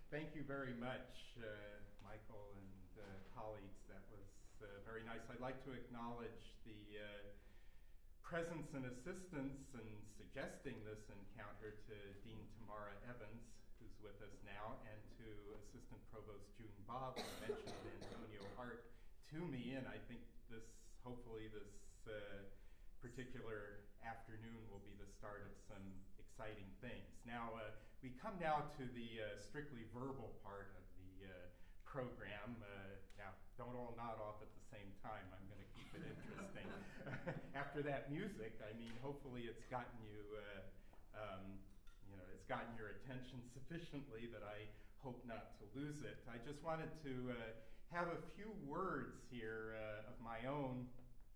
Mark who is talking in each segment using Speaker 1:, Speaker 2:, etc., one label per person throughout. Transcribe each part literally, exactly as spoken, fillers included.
Speaker 1: Thank you very much, uh, Michael and uh, colleagues. That was uh, very nice. I'd like to acknowledge the uh, presence and assistance in suggesting this encounter to Dean Tamara Evans, who's with us now, and to Assistant Provost June Bob, who mentioned Antonio Hart to me, and I think this, hopefully this uh, particular afternoon will be the start of some exciting things. Now, uh, we come now to the uh, strictly verbal part of the uh, program. Uh, now, don't all nod off at the same time. I'm going to keep it interesting. After that music, I mean, hopefully it's gotten you, uh, um, you know, it's gotten your attention sufficiently that I hope not to lose it. I just wanted to uh, have a few words here uh, of my own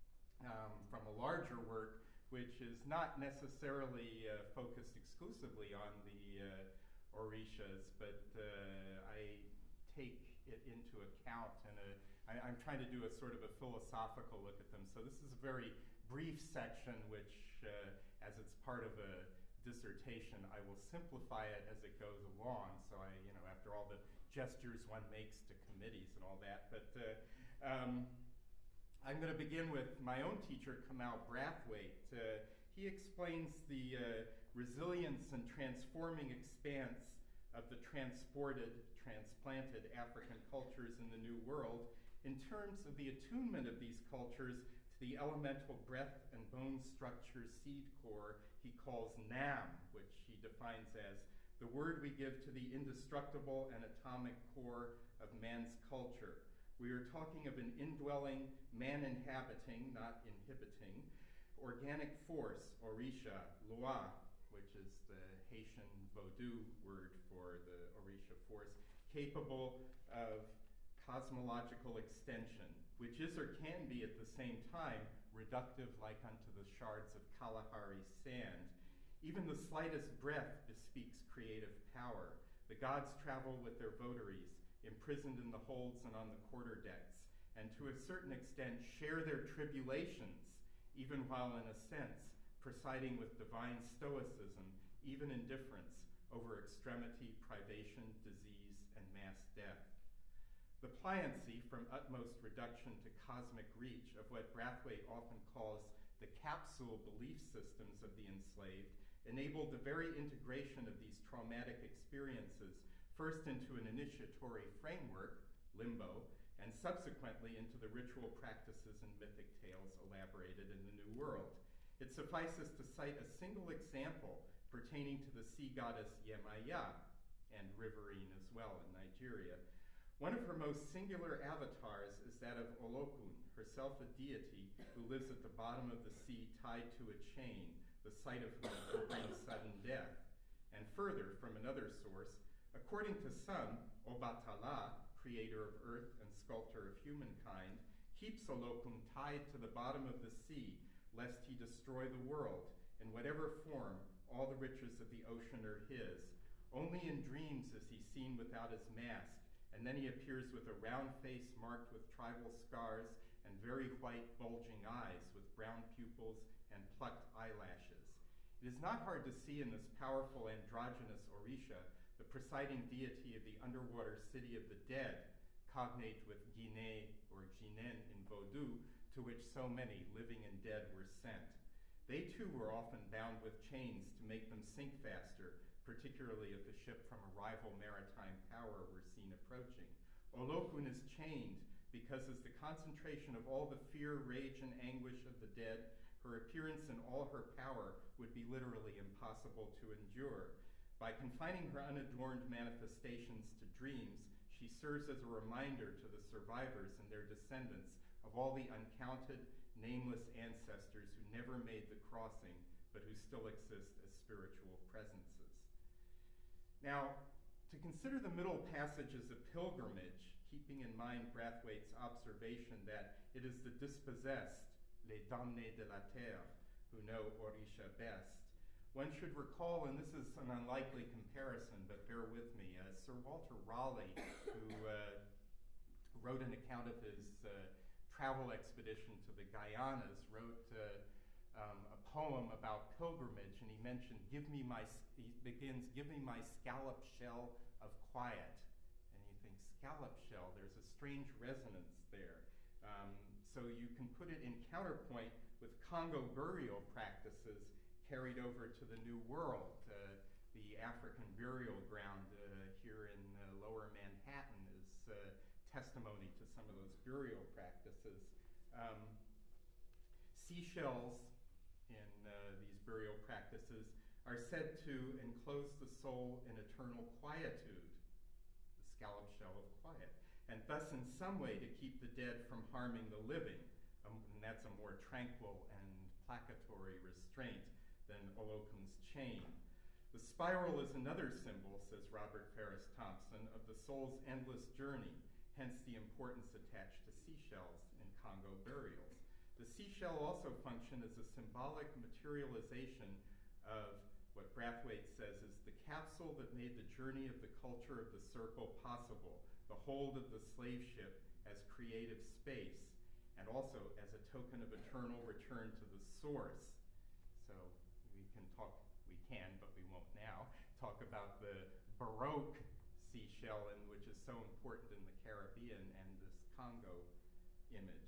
Speaker 1: Um, from a larger work, which is not necessarily uh, focused exclusively on the uh, Orishas, but uh, I take it into account, and a, I, I'm trying to do a sort of a philosophical look at them. So this is a very brief section, which, uh, as it's part of a dissertation, I will simplify it as it goes along. So I, you know, after all the gestures one makes to committees and all that, but. Uh, um, I'm going to begin with my own teacher, Kamau Brathwaite. Uh, he explains the uh, resilience and transforming expanse of the transported, transplanted African cultures in the New World in terms of the attunement of these cultures to the elemental breath and bone structure seed core he calls Nam, which he defines as the word we give to the indestructible and atomic core of man's culture. We are talking of an indwelling, man-inhabiting, not inhibiting, organic force, Orisha, Loa, which is the Haitian Vodou word for the Orisha force, capable of cosmological extension, which is or can be at the same time reductive like unto the shards of Kalahari sand. Even the slightest breath bespeaks creative power. The gods travel with their votaries, imprisoned in the holds and on the quarter decks, and to a certain extent share their tribulations, even while in a sense presiding with divine stoicism, even indifference, over extremity, privation, disease, and mass death. The pliancy from utmost reduction to cosmic reach of what Brathwaite often calls the capsule belief systems of the enslaved enabled the very integration of these traumatic experiences first into an initiatory framework, limbo, and subsequently into the ritual practices and mythic tales elaborated in the New World. It suffices to cite a single example pertaining to the sea goddess Yemaya, and riverine as well in Nigeria. One of her most singular avatars is that of Olokun, herself a deity who lives at the bottom of the sea tied to a chain, the sight of whom will bring sudden death. And further, from another source, according to some, Obatala, creator of earth and sculptor of humankind, keeps Olokun tied to the bottom of the sea, lest he destroy the world. In whatever form, all the riches of the ocean are his. Only in dreams is he seen without his mask, and then he appears with a round face marked with tribal scars and very white bulging eyes with brown pupils and plucked eyelashes. It is not hard to see in this powerful androgynous Orisha the presiding deity of the underwater city of the dead, cognate with Guinée or Ginen in Vodou, to which so many living and dead were sent. They too were often bound with chains to make them sink faster, particularly if a ship from a rival maritime power were seen approaching. Olokun is chained because as the concentration of all the fear, rage, and anguish of the dead, her appearance in all her power would be literally impossible to endure. By confining her unadorned manifestations to dreams, she serves as a reminder to the survivors and their descendants of all the uncounted, nameless ancestors who never made the crossing, but who still exist as spiritual presences. Now, to consider the middle passage as a pilgrimage, keeping in mind Brathwaite's observation that it is the dispossessed, les damnés de la terre, who know Orisha best, one should recall, and this is an unlikely comparison, but bear with me, uh, Sir Walter Raleigh, who uh, wrote an account of his uh, travel expedition to the Guyanas, wrote uh, um, a poem about pilgrimage, and he mentioned, give me my, he begins, give me my scallop shell of quiet. And you think, scallop shell, there's a strange resonance there. Um, so you can put it in counterpoint with Congo burial practices carried over to the New World. Uh, the African burial ground uh, here in uh, lower Manhattan is uh, testimony to some of those burial practices. Um, seashells in uh, these burial practices are said to enclose the soul in eternal quietude, the scallop shell of quiet, and thus in some way to keep the dead from harming the living. Um, and that's a more tranquil and placatory restraint than Olokun's chain. The spiral is another symbol, says Robert Ferris Thompson, of the soul's endless journey, hence the importance attached to seashells in Congo burials. The seashell also functioned as a symbolic materialization of what Brathwaite says is the capsule that made the journey of the culture of the circle possible, the hold of the slave ship as creative space, and also as a token of eternal return to the source. So we can talk, we can, but we won't now, talk about the Baroque seashell, in, which is so important in the Caribbean, and this Congo image.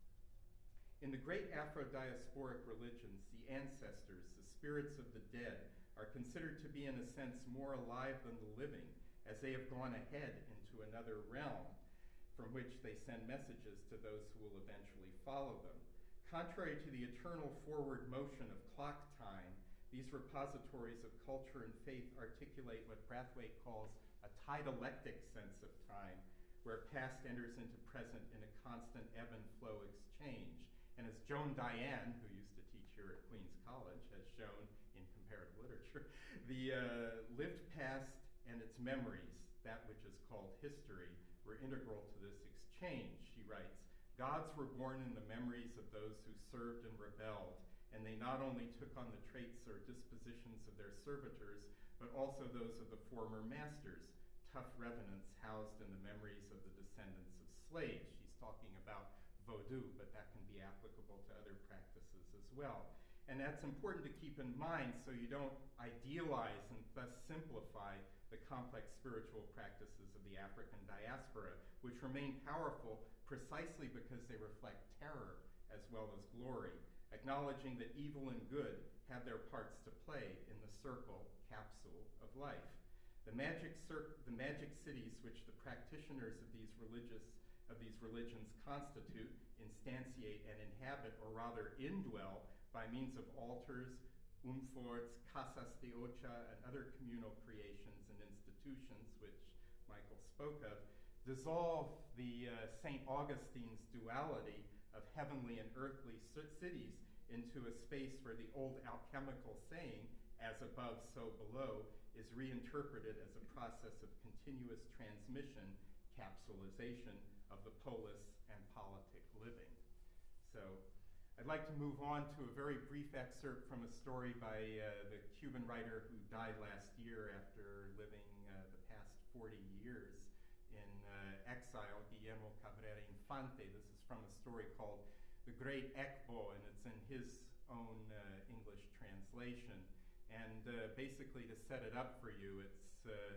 Speaker 1: In the great Afro-diasporic religions, the ancestors, the spirits of the dead, are considered to be in a sense more alive than the living, as they have gone ahead into another realm from which they send messages to those who will eventually follow them. Contrary to the eternal forward motion of clock time, these repositories of culture and faith articulate what Brathwaite calls a tidalectic sense of time, where past enters into present in a constant ebb and flow exchange. And as Joan Diane, who used to teach here at Queens College, has shown in comparative literature, the uh, lived past and its memories, that which is called history, were integral to this exchange. She writes, gods were born in the memories of those who served and rebelled, and they not only took on the traits or dispositions of their servitors, but also those of the former masters, tough revenants housed in the memories of the descendants of slaves. She's talking about Vodou, but that can be applicable to other practices as well. And that's important to keep in mind so you don't idealize and thus simplify the complex spiritual practices of the African diaspora, which remain powerful precisely because they reflect terror as well as glory, acknowledging that evil and good have their parts to play in the circle, capsule of life. The magic, cir- the magic cities which the practitioners of these religious of these religions constitute, instantiate, and inhabit, or rather indwell, by means of altars, umforts, casas de ocha, and other communal creations and institutions, which Michael spoke of, dissolve the uh, Saint Augustine's duality of heavenly and earthly cities into a space where the old alchemical saying, as above, so below, is reinterpreted as a process of continuous transmission, capsulization of the polis and politic living. So I'd like to move on to a very brief excerpt from a story by uh, the Cuban writer who died last year after living uh, the past forty years in uh, exile, Guillermo Cabrera Infante. This is from a story called The Great Ekbo, and it's in his own uh, English translation. And uh, basically, to set it up for you, it's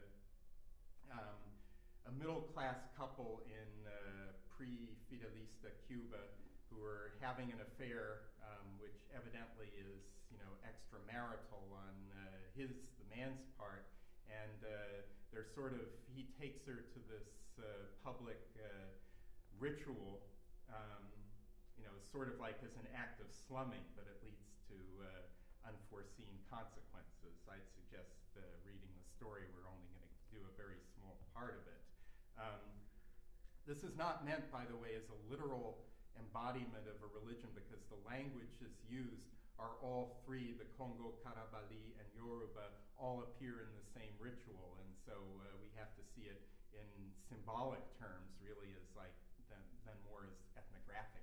Speaker 1: uh, um, a middle-class couple in uh, pre-Fidelista Cuba who are having an affair, um, which evidently is, you know, extramarital on uh, his, the man's part, and uh, they're sort of, he takes her to this uh, public uh, ritual, um, you know, sort of like as an act of slumming, but it leads to uh, unforeseen consequences. I'd suggest uh, reading the story. We're only going to do a very small part of it. Um, this is not meant, by the way, as a literal embodiment of a religion, because the languages used are all three, the Congo, Karabali, and Yoruba, all appear in the same ritual, and so uh, we have to see it in symbolic terms, really, as like than, than more as ethnographic